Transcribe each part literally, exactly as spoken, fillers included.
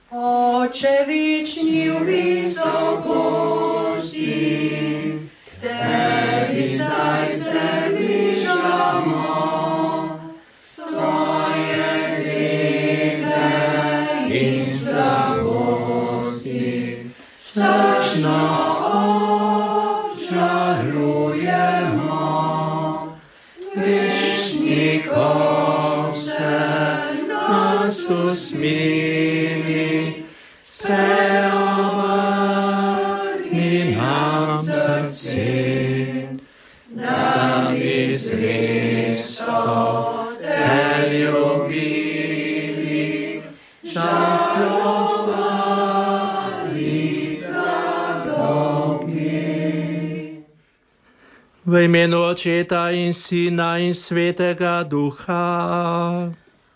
Oče vični v visokosti, tebi zdaj se bližamo, svoje grehe in slabosti srčno obžalujemo. Grešnikov se nas usmili, se obrni nam srce, da bi zvesto te ljubili, žalovali za dolgi. V imenu Očeta in Sina in Svetega Duha.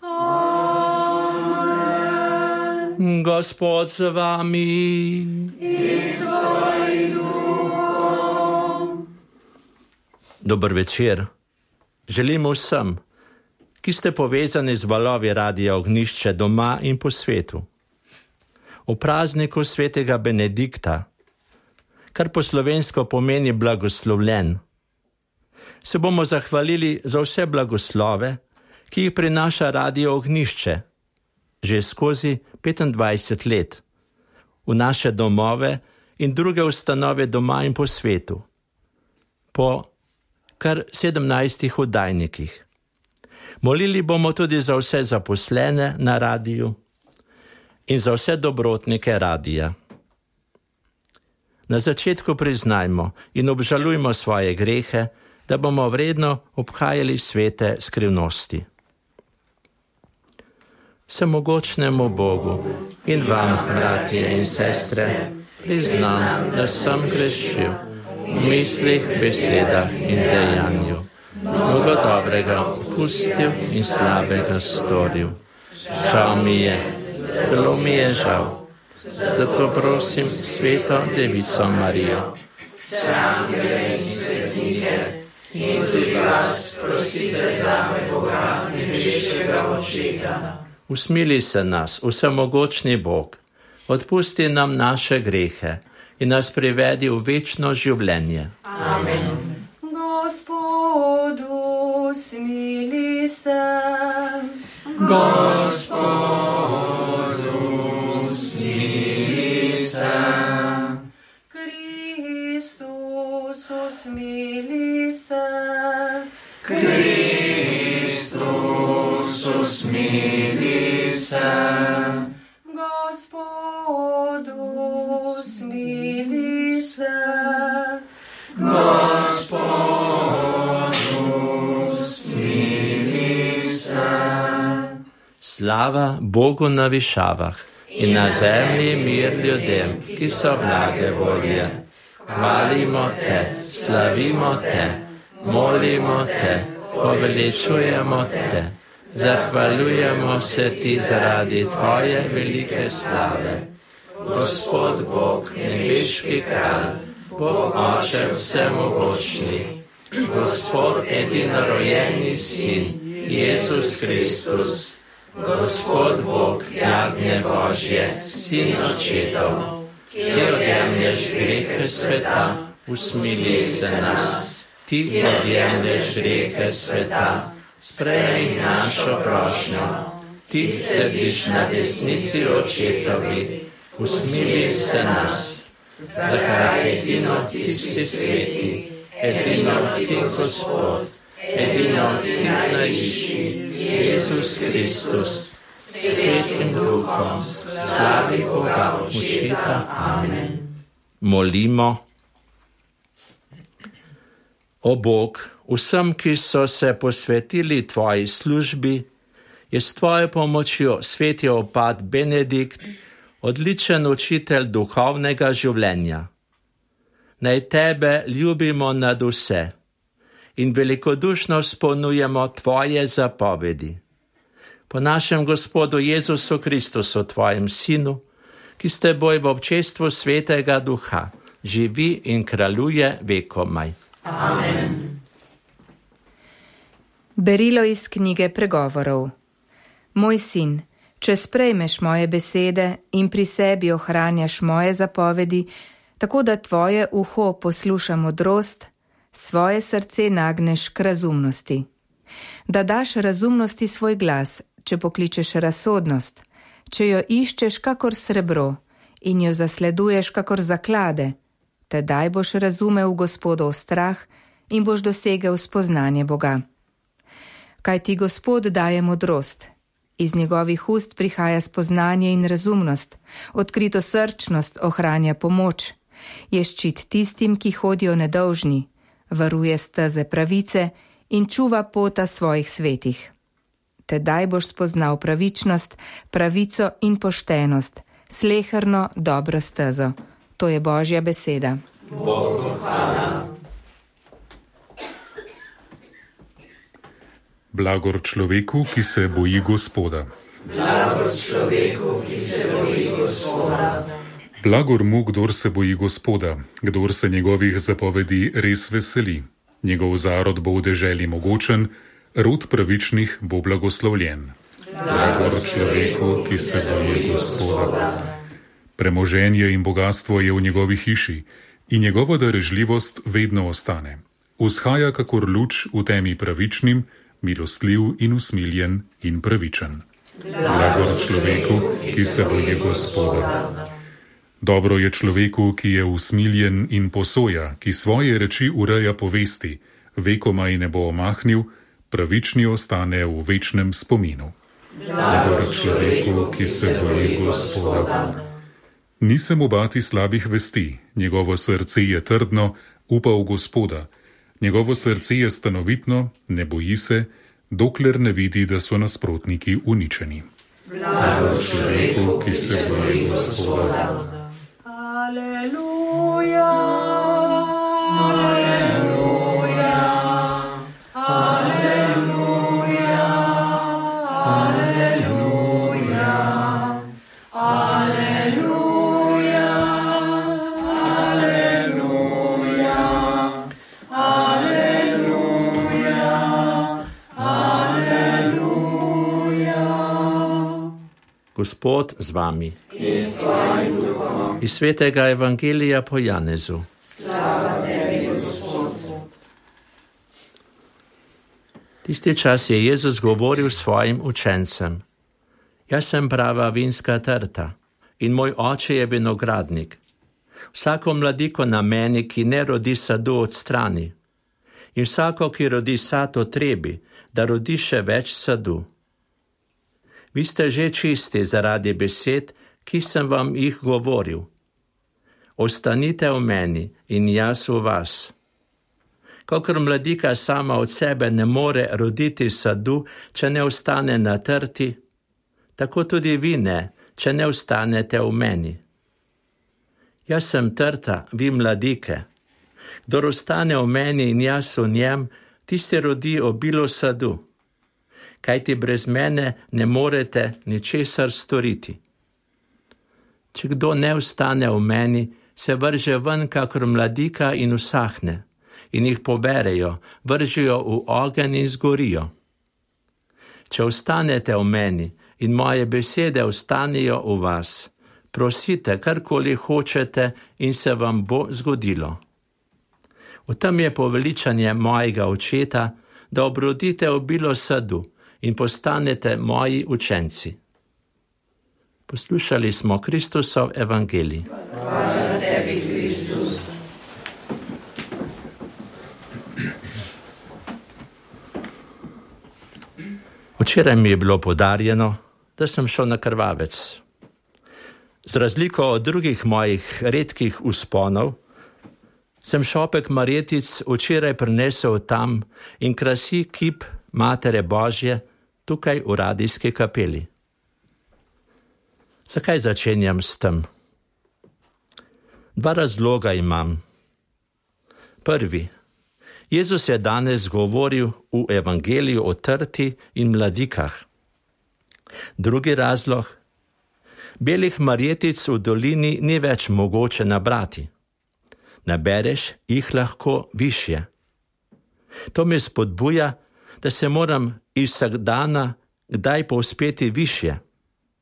Gospod z vami. In s tvojim duhom. Dober večer. Želim vsem, ki ste povezani z valovi Radia Ognjišče doma in po svetu. V prazniku svetega Benedikta, kar po slovensko pomeni blagoslovljen, se bomo zahvalili za vse blagoslove, ki jih prinaša Radio Ognjišče že skozi petindvajset let v naše domove in druge ustanove doma in po svetu, po kar sedemnajstih oddajnikih. Molili bomo tudi za vse zaposlene na radiju in za vse dobrotnike radija. Na začetku priznajmo in obžalujmo svoje grehe, da bomo vredno obhajali svete skrivnosti. Vsemogočnemu Bogu in vam, bratje in sestre, priznam, da sem grešil v mislih, besedah in dejanju. Mnogo dobrega pustil in slabega storil. Žal mi je, zelo mi je žal. Zato prosim Sveto Devico Marijo, vse angele in svetnike, in tudi vas prosite zame Boga, nebeškega Očeta. Usmili se nas, vsemogočni Bog, odpusti nam naše grehe in nas privedi v večno življenje. Amen. Gospodu, smili se. Gospodu, smili se. Kristusu, smili se. Kristusu, smili se. Gospodu, smili se. Gospodu, smili se. Slava Bogu na višavah in na zemlji mir ljudem, ki so blage volje. Hvalimo te, slavimo te, molimo te, poveličujemo te. Zahvaljujemo se ti zaradi tvoje velike slave. Gospod Bog, nebeški kralj, Bog Oče vsemogočni, Gospod edinorojenji Sin, Jezus Kristus, Gospod Bog, jagnje Božje, Sin Očetov, ki odjemlješ grehe sveta, usmili se nas. Ti odjemlješ grehe sveta, sprejmi našo prošnjo. Ti sediš na desnici Očetovi, usmili se nas. Zakaj edino ti si sveti, edino ti Gospod, edino ti najvišji, Jezus Kristus, svetim duhom, slavi Boga Očeta. Amen. Molimo. O Bog, vsem, ki so se posvetili tvoji službi, je s tvojo pomočjo sveti opat Benedikt odličen učitelj duhovnega življenja. Naj tebe ljubimo nad vse in velikodušno spolnjujemo tvoje zapovedi. Po našem Gospodu Jezusu Kristusu, tvojem Sinu, ki s teboj v občestvu Svetega Duha živi in kraljuje vekomaj. Amen. Berilo iz knjige Pregovorov. Moj sin, Če sprejmeš moje besede in pri sebi ohranjaš moje zapovedi, tako da tvoje uho posluša modrost, svoje srce nagneš k razumnosti. Da daš razumnosti svoj glas, če pokličeš razsodnost, če jo iščeš kakor srebro in jo zasleduješ kakor zaklade, tedaj boš razumel Gospodov strah in boš dosegel spoznanje Boga. Kaj ti Gospod daje modrost? Iz njegovih ust prihaja spoznanje in razumnost, odkrito srčnost ohranja pomoč, je ščit tistim, ki hodijo nedolžni, varuje steze pravice in čuva pota svojih svetih. Tedaj boš spoznal pravičnost, pravico in poštenost, sleherno dobro stezo. To je Božja beseda. Bogu hvala. Blagor človeku, ki se boji Gospoda. Blagor človeku, ki se boji Gospoda. Blagor mu, kdor se boji Gospoda, kdor se njegovih zapovedi res veseli. Njegov zarod bo v deželi mogočen, rod pravičnih bo blagoslovljen. Blagor človeku, ki se boji Gospoda. Premoženje in bogatstvo je v njegovi hiši in njegova darežljivost vedno ostane. Vzhaja kakor luč v temi pravičnim, milostljiv in usmiljen in pravičen. Blagor človeku, ki se boji Gospoda. Dobro je človeku, ki je usmiljen in posoja, ki svoje reči ureja po vesti, vekomaj ne bo omahnil, pravični ostane v večnem spominu. Blagor človeku, ki se boji Gospoda. Ni se mu bati slabih vesti, njegovo srce je trdno, upa v Gospoda. Njegovo srce je stanovitno, ne boji se, dokler ne vidi, da so nasprotniki uničeni. Blagor človeku, ki se boji Gospoda. Aleluja, aleluja, aleluja, aleluja, aleluja, aleluja, aleluja, aleluja. Gospod z vami. In s tvojim duhom. Iz svetega evangelija po Janezu. Slava tebi, Gospod. Tisti čas je Jezus govoril svojim učencem: Jaz sem prava vinska trta in moj oče je vinogradnik. Vsako mladiko na meni, ki ne rodi sadu, odstrani, in vsako, ki rodi sad, otrebi, da rodi še več sadu. Vi ste že čisti zaradi besed, ki sem vam jih govoril. Ostanite v meni in jaz v vas. Kakor mladika sama od sebe ne more roditi sadu, če ne ostane na trti, tako tudi vi ne, če ne ostanete v meni. Jaz sem trta, vi mladike. Kdor ostane v meni in jaz v njem, tisti rodi obilo sadu. Kajti brez mene ne morete ničesar storiti. Če kdo ne ostane v meni, se vrže ven kakor mladika in usahne, in jih poberejo, vržejo v ogenj in zgorijo. Če ostanete v meni in moje besede ostanejo v vas, prosite, karkoli hočete in se vam bo zgodilo. V tem je poveličanje mojega očeta, da obrodite obilo sadu in postanete moji učenci. Poslušali smo Kristusov evangelij. Hvala tebi, Kristus. Včeraj mi je bilo podarjeno, da sem šel na krvavec. Z razliko od drugih mojih redkih vzponov, sem šopek marjetic včeraj prinesel tam in krasi kip Matere Božje tukaj v radijski kapeli. Zakaj začenjam s tem? Dva razloga imam. Prvi. Jezus je danes govoril v evangeliju o trti in mladikah. Drugi razlog. Belih marjetic v dolini ni več mogoče nabrati. Nabereš jih lahko višje. To me spodbuja, da se moram iz vsakdana kdaj povzpeti višje.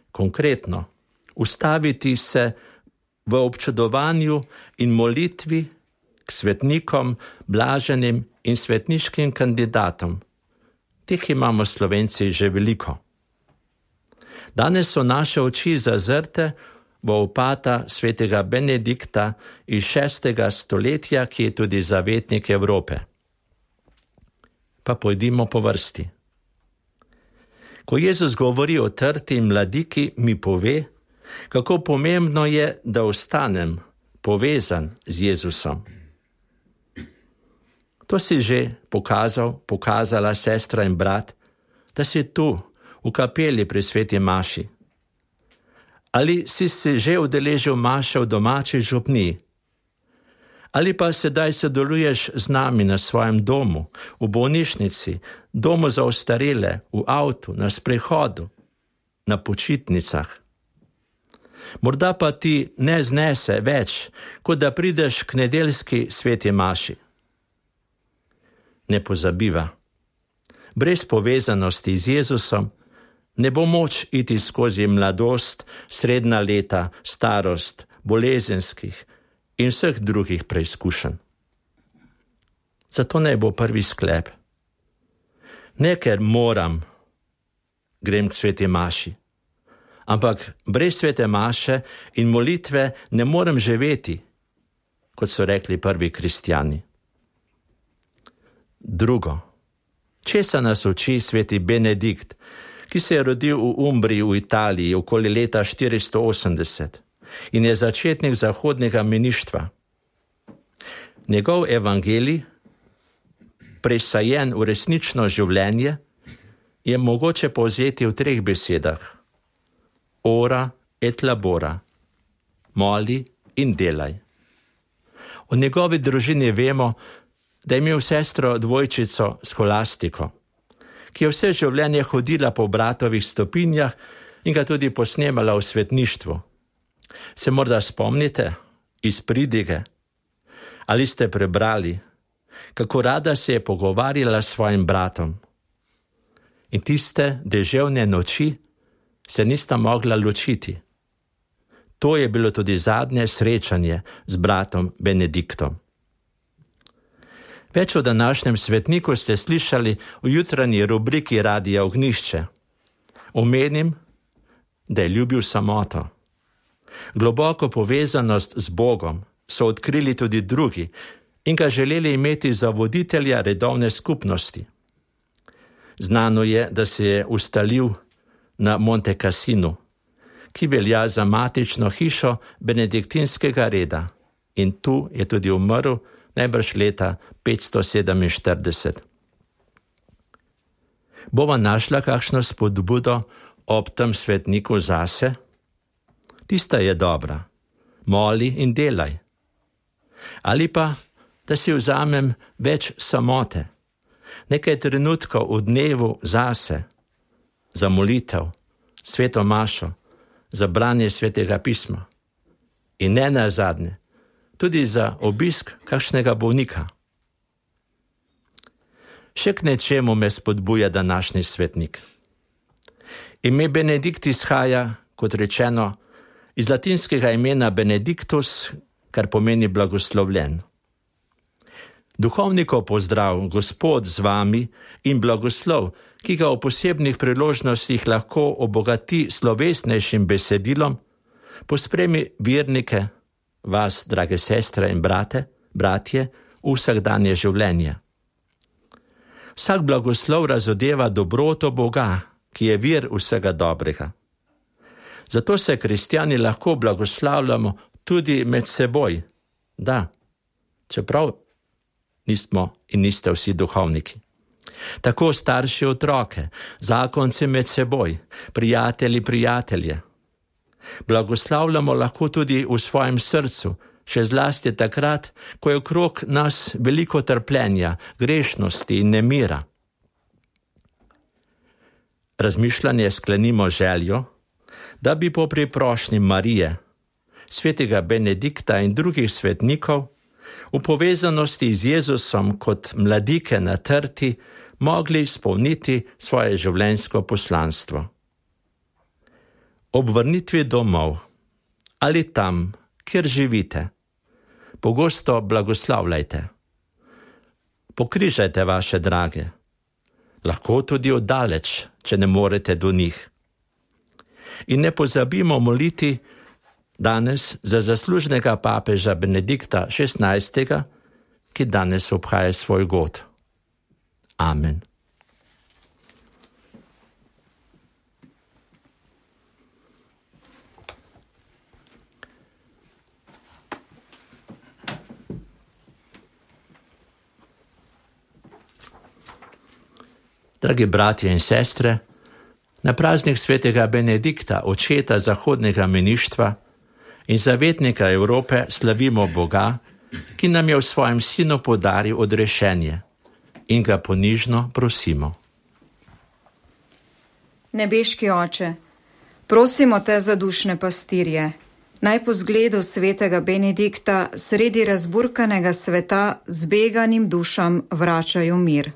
konkretno, ustaviti se v občudovanju in molitvi k svetnikom, blaženim in svetniškim kandidatom. Teh imamo Slovenci že veliko. Danes so naše oči zazrte v opata svetega Benedikta iz šestega stoletja, ki je tudi zavetnik Evrope. Pa pojdimo po vrsti. Ko Jezus govori o trti in mladiki, mi pove, kako pomembno je, da ostanem povezan z Jezusom. To si že pokazal, pokazala sestra in brat, da si tu, v kapeli pri sveti maši. Ali si se že udeležil maše v domači župniji? Ali pa sedaj sodeluješ z nami na svojem domu, v bolnišnici, domu za ostarele, v avtu, na sprehodu, na počitnicah? Morda pa ti ne znese več, kot da prideš k nedeljski sveti maši. Ne pozabiva. Brez povezanosti z Jezusom ne bo moč iti skozi mladost, srednja leta, starost, bolezenskih in vseh drugih preizkušenj. Zato naj bo prvi sklep. Ne ker moram, grem k sveti maši, ampak brez svete maše in molitve ne morem živeti, kot so rekli prvi kristjani. Drugo. Česa nas uči sveti Benedikt, ki se je rodil v Umbriji v Italiji okoli leta štiristo osemdeset in je začetnik zahodnega meništva. Njegov evangelij, presajen v resnično življenje, je mogoče povzeti v treh besedah. Ora et labora, moli in delaj. O njegovi družini vemo, da je imel sestro dvojčico Skolastiko, ki je vse življenje hodila po bratovih stopinjah in ga tudi posnemala v svetništvu. Se morda spomnite iz pridige? Ali ste prebrali, kako rada se je pogovarjala s svojim bratom? In tiste deževne noči se nista mogla ločiti. To je bilo tudi zadnje srečanje z bratom Benediktom. Več o današnjem svetniku ste slišali v jutranji rubriki Radija Ognjišče. Omenim, da je ljubil samoto. Globoko povezanost z Bogom so odkrili tudi drugi in ga želeli imeti za voditelja redovne skupnosti. Znano je, da se je ustalil na Monte Cassinu, ki velja za matično hišo benediktinskega reda, in tu je tudi umrl najbrž leta petsto sedeminštirideset. Bova našla kakšno spodbudo ob tem svetniku zase? Tista je dobra. Moli in delaj. Ali pa, da si vzamem več samote, nekaj trenutkov v dnevu zase, za molitev, sveto mašo, za branje svetega pisma in ne nazadnje, tudi za obisk kakšnega bolnika. Še k nečemu me spodbuja današnji svetnik. Ime Benedikt izhaja, kot rečeno, iz latinskega imena Benedictus, kar pomeni blagoslovljen. Duhovnikov pozdrav, Gospod z vami in blagoslov, ki ga v posebnih priložnostih lahko obogati slovesnejšim besedilom, pospremi vernike, vas, drage sestre in brate, bratje, v vsakdanje življenje. Vsak blagoslov razodeva dobroto Boga, ki je vir vsega dobrega. Zato se kristjani lahko blagoslavljamo tudi med seboj. Da, čeprav nismo in niste vsi duhovniki. Tako starši otroke, zakonci med seboj, prijatelji prijatelje. Blagoslavljamo lahko tudi v svojem srcu, še zlasti takrat, ko je okrog nas veliko trpljenja, grešnosti in nemira. Razmišljanje sklenimo željo, da bi po priprošnji Marije, svetega Benedikta in drugih svetnikov v povezanosti z Jezusom kot mladike na trti mogli izpolniti svoje življenjsko poslanstvo. Ob vrnitvi domov ali tam, kjer živite, pogosto blagoslavljajte. Pokrižajte vaše drage, lahko tudi oddaleč, če ne morete do njih. In ne pozabimo moliti danes za zaslužnega papeža Benedikta šestnajstega, ki danes obhaja svoj god. Amen. Dragi bratje in sestre, na praznik svetega Benedikta, očeta zahodnega meništva in zavetnika Evrope, slavimo Boga, ki nam je v svojem sinu podaril odrešenje, in ga ponižno prosimo. Nebeški Oče, prosimo te za dušne pastirje, naj po zgledu svetega Benedikta sredi razburkanega sveta zbeganim dušam vračajo mir.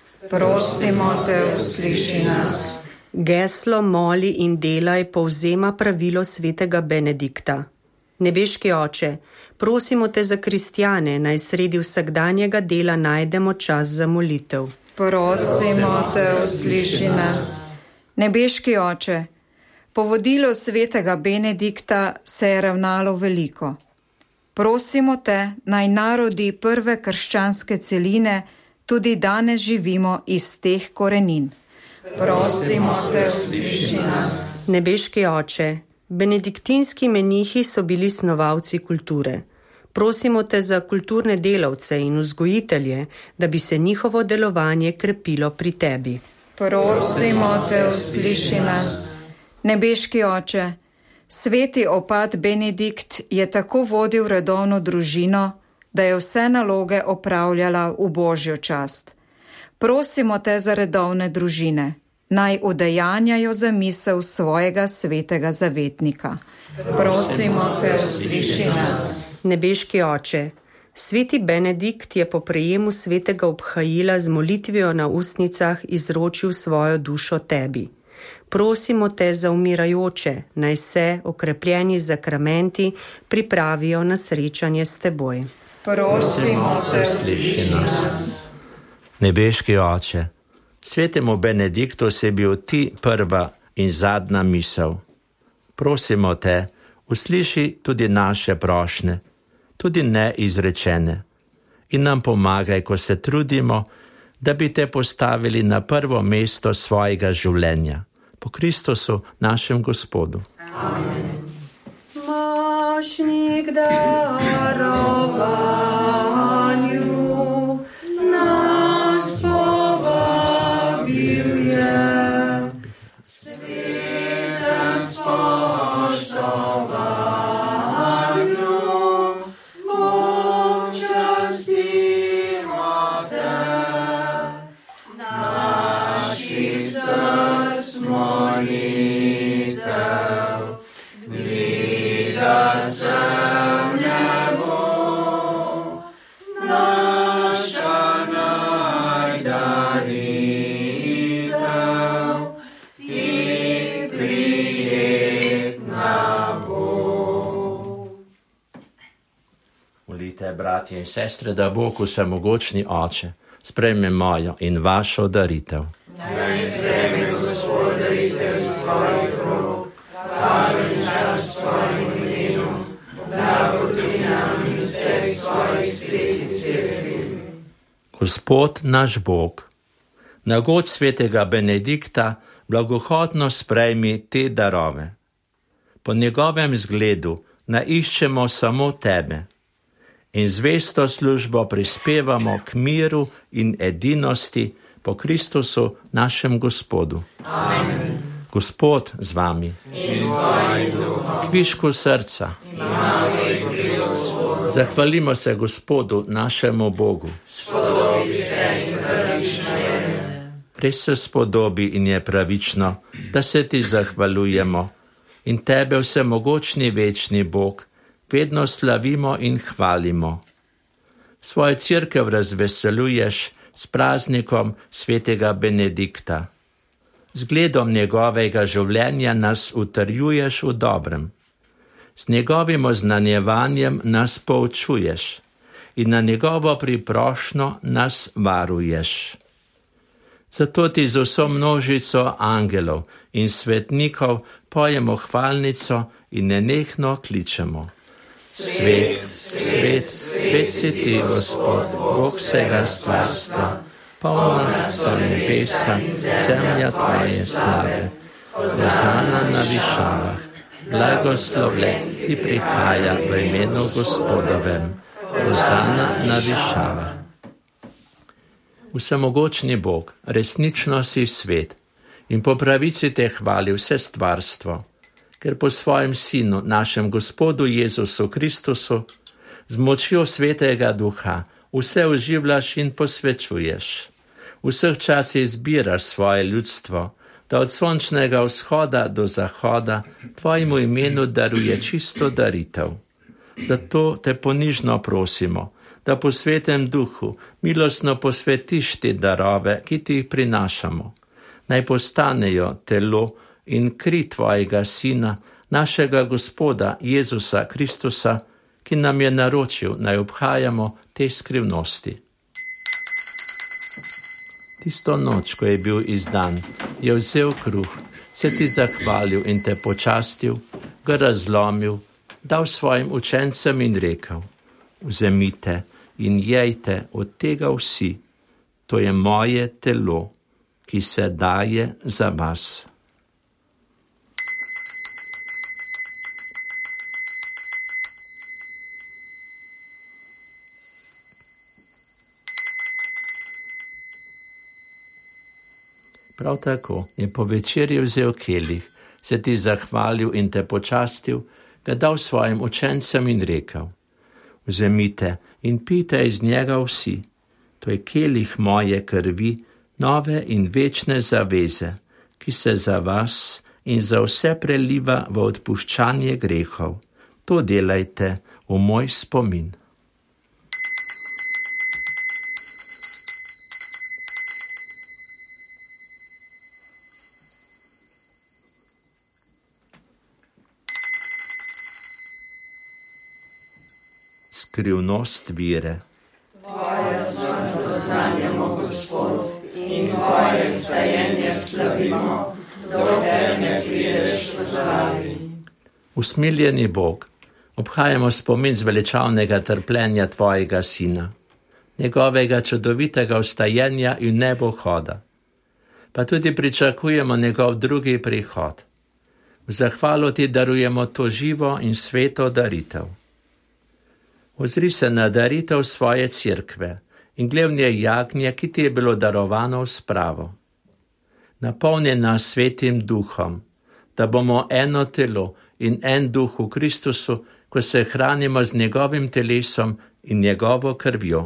Prosimo te, usliši nas. Geslo moli in delaj povzema pravilo svetega Benedikta. Nebeški Oče, prosimo te za kristjane, naj sredi vsakdanjega dela najdemo čas za molitev. Prosimo te, usliši nas. Nebeški Oče, po vodilu svetega Benedikta se je ravnalo veliko. Prosimo te, naj narodi prve krščanske celine tudi danes živimo iz teh korenin. Prosimo te, usliši nas. Nebeški Oče, benediktinski menihi so bili snovalci kulture. Prosimo te za kulturne delavce in vzgojitelje, da bi se njihovo delovanje krepilo pri tebi. Prosimo te, usliši nas. Nebeški Oče, sveti opat Benedikt je tako vodil redovno družino, da je vse naloge opravljala v Božjo čast. Prosimo te za redovne družine, naj udejanjajo zamisel svojega svetega zavetnika. Prosimo te, usliši nas. Nebeški Oče, sveti Benedikt je po prejemu svetega obhajila z molitvijo na ustnicah izročil svojo dušo tebi. Prosimo te za umirajoče, naj se, okrepljeni z zakramenti, pripravijo na srečanje s teboj. Prosimo te, usliši nas. Nebeški Oče, svetemu Benediktu si bil ti prva in zadnja misel. Prosimo te, usliši tudi naše prošnje, tudi neizrečene, in nam pomagaj, ko se trudimo, da bi te postavili na prvo mesto svojega življenja. Po Kristusu, našem Gospodu. Amen. Mošnik darovanju nas povabil je, svetem spoštovanju, Bog častimo te, naših src molitev, dviga se v nebo, naša najdaritev, ti prijetna bo. Molite, bratje in sestre, da Bog vsemogočni Oče sprejme mojo in vašo daritev. Naj sprejme Gospod daritev s tvojih rok, hvala in čast svojim imenom, blagoti nam in vseh svojih svetih cerkvi. Gospod naš Bog, na god svetega Benedikta blagohotno sprejmi te darove. Po njegovem zgledu naiščemo samo tebe in zvesto službo prispevamo k miru in edinosti po Kristusu našem Gospodu. Amen. Gospod z vami. In s tvojim duhom. Kvišku srca. Imaj Gospodu. Zahvalimo se Gospodu našemu Bogu. Spodobi se in pravično je. Res se spodobi in je pravično, da se ti zahvaljujemo in tebe vsemogočni večni Bog vedno slavimo in hvalimo. Svojo cerkev razveseljuješ s praznikom svetega Benedikta. Zgledom njegovega življenja nas utrjuješ v dobrem. S njegovim oznanjevanjem nas poučuješ in na njegovo priprošnjo nas varuješ. Zato ti z vso množico angelov in svetnikov pojemo hvalnico in nenehno kličemo. Svet, svet, svet si ti, Gospod, Bog vsega stvarstva, polna so nebesa, zemlja tvoje slave. Hozana na višavah, blagoslovljen, ki prihaja v imenu Gospodovem. Hozana na višavah. Vsemogočni Bog, resnično si svet in po pravici te hvali vse stvarstvo, ker po svojem Sinu, našem Gospodu Jezusu Kristusu, z močjo Svetega Duha vse oživljaš in posvečuješ. V vseh časih zbiraš svoje ljudstvo, da od sončnega vzhoda do zahoda tvojemu imenu daruje čisto daritev. Zato te ponižno prosimo, da po Svetem Duhu milostno posvetiš te darove, ki ti jih prinašamo. Naj postanejo telo in kri tvojega Sina, našega Gospoda Jezusa Kristusa, ki nam je naročil, naj obhajamo te skrivnosti. Tisto noč, ko je bil izdan, je vzel kruh, se ti zahvalil in te počastil, ga razlomil, dal svojim učencem in rekel: vzemite in jejte od tega vsi, to je moje telo, ki se daje za vas. Prav tako je po večerji vzel kelih, se ti zahvalil in te počastil, ga dal svojim učencem in rekel: vzemite in pijte iz njega vsi, to je kelih moje krvi, nove in večne zaveze, ki se za vas in za vse preliva v odpuščanje grehov. To delajte v moj spomin. Skrivnost vire. Tvoje smrt poznanjamo, Gospod, in tvoje stajenje slavimo, dokler ne prideš v slavi. Usmiljeni Bog, obhajamo spomin zveličavnega trpljenja tvojega Sina, njegovega čudovitega vstajenja in nebohoda, pa tudi pričakujemo njegov drugi prihod. V zahvalo ti darujemo to živo in sveto daritev. Ozri se na daritev svoje cerkve in glavnje jagnje, ki ti je bilo darovano v spravo. Napolni nas Svetim Duhom, da bomo eno telo in en duh v Kristusu, ko se hranimo z njegovim telesom in njegovo krvjo.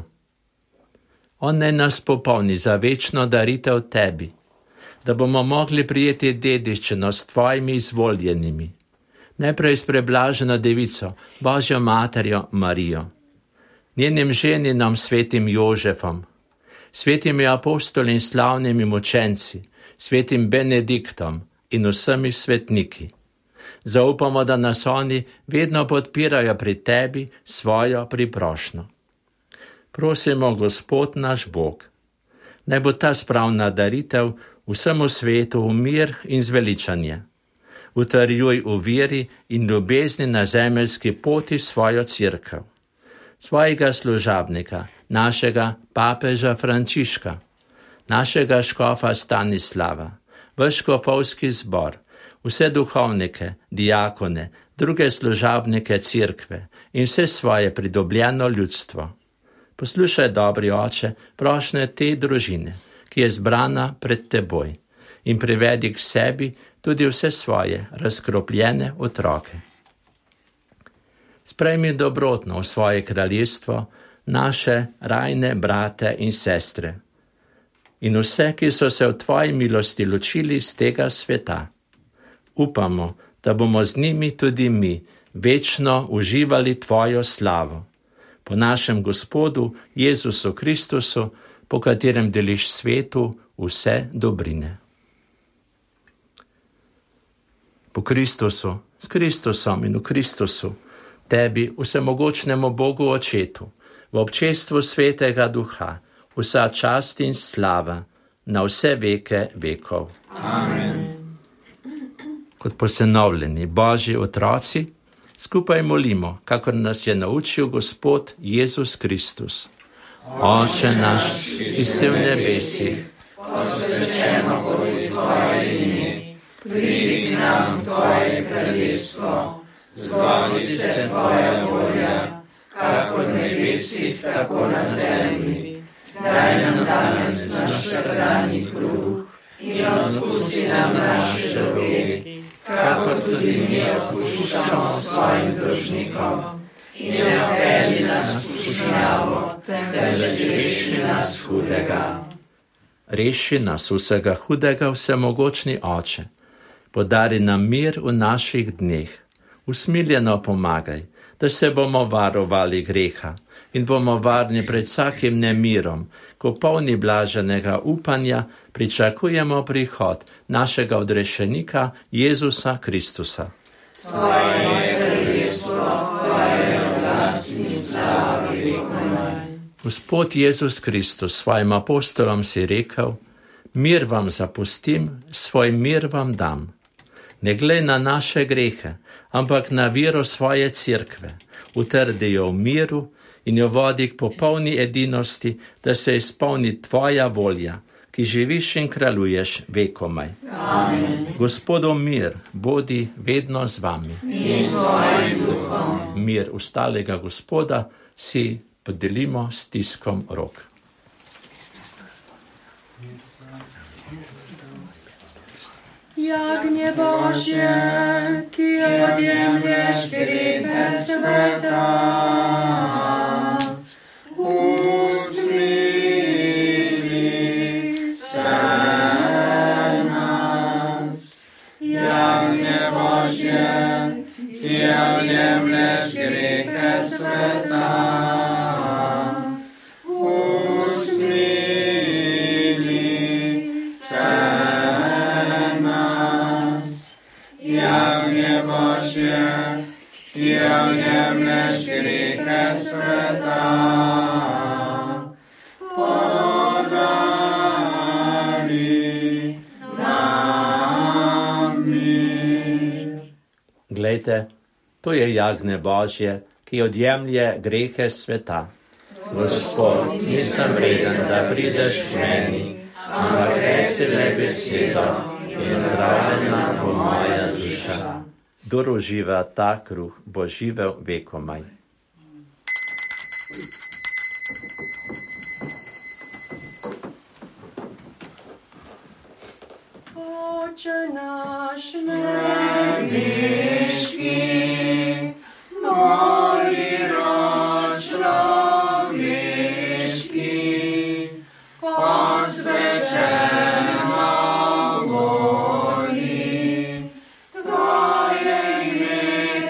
On naj nas popolni za večno daritev tebi, da bomo mogli prijeti dediščino s tvojimi izvoljenimi. Najprej s preblaženo devico, Božjo materjo Marijo, njenim ženinom svetim Jožefom, svetimi apostoli in slavnimi mučenci, svetim Benediktom in vsemi svetniki. Zaupamo, da nas oni vedno podpirajo pri tebi svojo priprošnjo. Prosimo, Gospod naš Bog, naj bo ta spravna daritev vsemu svetu v mir in zveličanje. Utrjuj v veri in ljubezni na zemeljski poti svojo cerkev, svojega služabnika, našega papeža Frančiška, našega škofa Stanislava, vaš škofovski zbor, vse duhovnike, diakone, druge služabnike cerkve in vse svoje pridobljeno ljudstvo. Poslušaj, dobri oče, prošnje te družine, ki je zbrana pred teboj, in privedi k sebi tudi vse svoje razkropljene otroke. Sprejmi dobrotno v svoje kraljestvo naše rajne brate in sestre in vse, ki so se v tvoji milosti ločili z tega sveta. Upamo, da bomo z njimi tudi mi večno uživali tvojo slavo. Po našem Gospodu Jezusu Kristusu, po katerem deliš svetu vse dobrine. Po Kristusu, s Kristusom in v Kristusu, tebi, vsemogočnemu Bogu Očetu, v občestvu Svetega Duha, vsa čast in slava na vse veke vekov. Amen. Kot posenovljeni Božji otroci, skupaj molimo, kakor nas je naučil Gospod Jezus Kristus. Oče naš, ki si v nebesih, posvečeno bodi tvoje ime, pridi k nam tvoje kraljestvo, zgodi se tvoja volja, kakor v nebesih, tako na zemlji. Daj nam danes naš vsakdanji kruh in odpusti nam naše dolge, kakor tudi mi odpuščamo svojim dolžnikom. In ne vpelji nas v skušnjavo, temveč reši nas hudega. Reši nas vsega hudega, vsemogočni Oče. Podari nam mir v naših dneh. Usmiljeno pomagaj, da se bomo varovali greha in bomo varni pred vsakim nemirom, ko polni blaženega upanja pričakujemo prihod našega odrešenika Jezusa Kristusa. Tvoje je kraljestvo, tvoje je oblast in slava vekomaj. Gospod Jezus Kristus svojim apostolom si rekel: mir vam zapustim, svoj mir vam dam. Ne glej na naše grehe, ampak na vero svoje cerkve, utrdi jo v miru in jo vodi k popolni edinosti, da se izpolni tvoja volja, ki živiš in kraljuješ vekomaj. Amen. Gospodov mir bodi vedno z vami. In s tvojim duhom. Mir ustalega Gospoda si podelimo s stiskom rok. Jagnje Božje, ki odjemlješ grehe sveta, usmili se nas. Jagnje Božje, ki odjemlješ grehe sveta, ki odjemlješ grehe sveta, podari nam mir. Glejte, to je jagnje Božje, ki odjemlje grehe sveta. Gospod, nisem vreden, da prideš k meni, ampak reci le besedo in zdravljena bo moja duša. Kdor uživa ta kruh, bo živel vekomaj. Oče naš nebeški, moli rod človeški, posvečena voli, tvoje ime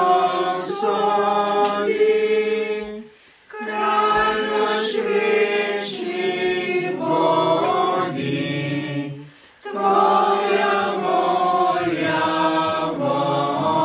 posodi, kralj naš večni bodi, tvoja volja bodi.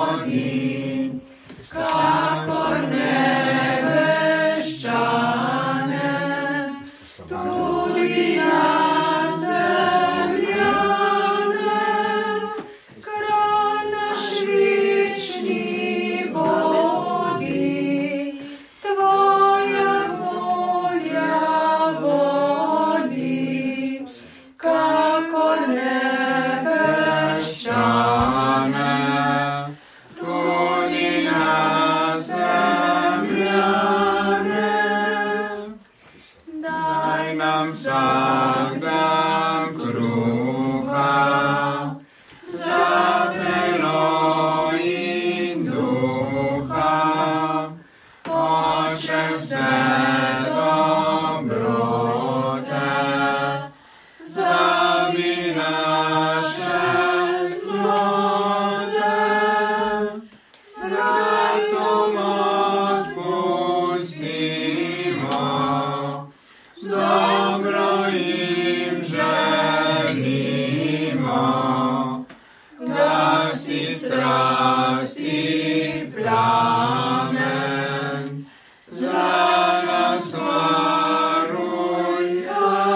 plamen, za nas varuj,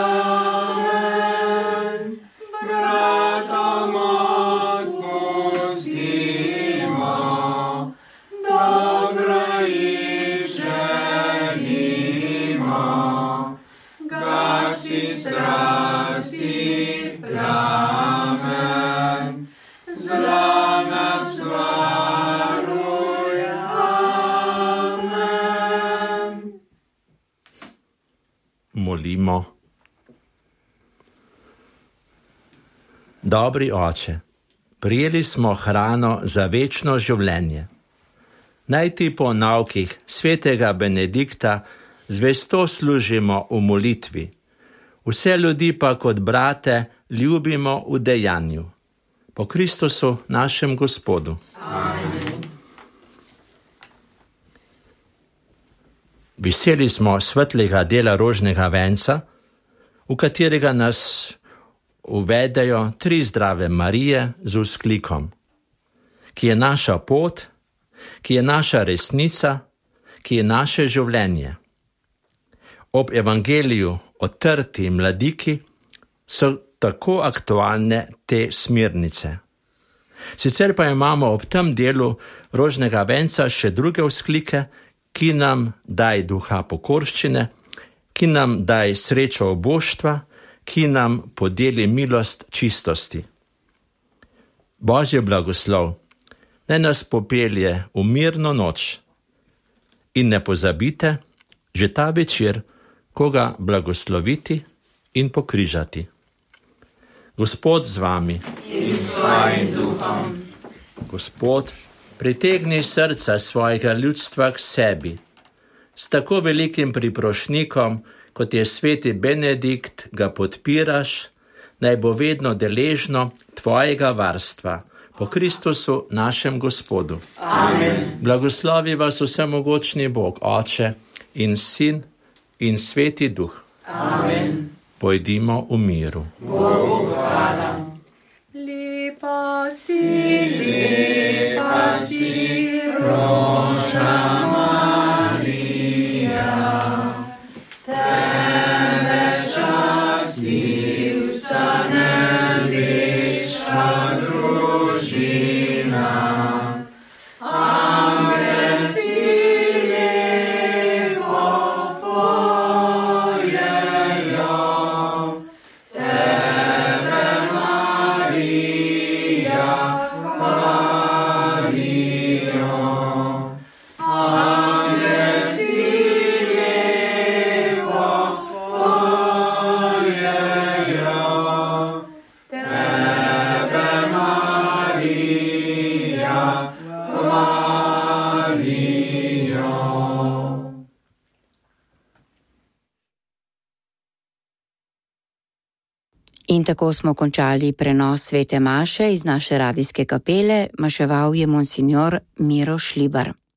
amen. Bratom odpustimo, dobra jih želimo, gasi strasti plamen, zla nas varuj, amen. Molimo. Dobri Oče, prijeli smo hrano za večno življenje. Naj ti po naukih svetega Benedikta zvesto služimo v molitvi, vse ljudi pa kot brate ljubimo v dejanju. Po Kristusu našem Gospodu. Amen. Veseli smo svetlega dela rožnega venca, v katerega nas uvedejo tri zdrave Marije z vzklikom, ki je naša pot, ki je naša resnica, ki je naše življenje. Ob evangeliju o trti mladiki so tako aktualne te smernice. Sicer pa imamo ob tem delu rožnega venca še druge vzklike, ki nam daj duha pokorščine, ki nam daj srečo oboštva, ki nam podeli milost čistosti. Božji blagoslov naj nas popelje v mirno noč. In ne pozabite, že ta večer, koga blagosloviti in pokrižati. Gospod z vami. In s tvojim duhom. Gospod, pritegni srca svojega ljudstva k sebi. S tako velikim priprošnikom, kot je sveti Benedikt, ga podpiraš, naj bo vedno deležno tvojega varstva. Po Kristusu našem Gospodu. Amen. Blagoslovi vas vsemogočni Bog, Oče in Sin in Sveti Duh. Amen. Pojdimo v miru. Bogu hvala. Lepa si, lepa si, Roža Marija, tebe časti vsa nebeška družina. Angelci lepo pojejo, tebe Marija hvalijo. Angelci lepo pojejo, tebe Marija hvalijo. In tako smo končali prenos svete maše iz naše radijske kapele, maševal je monsignor Miro Šlibar.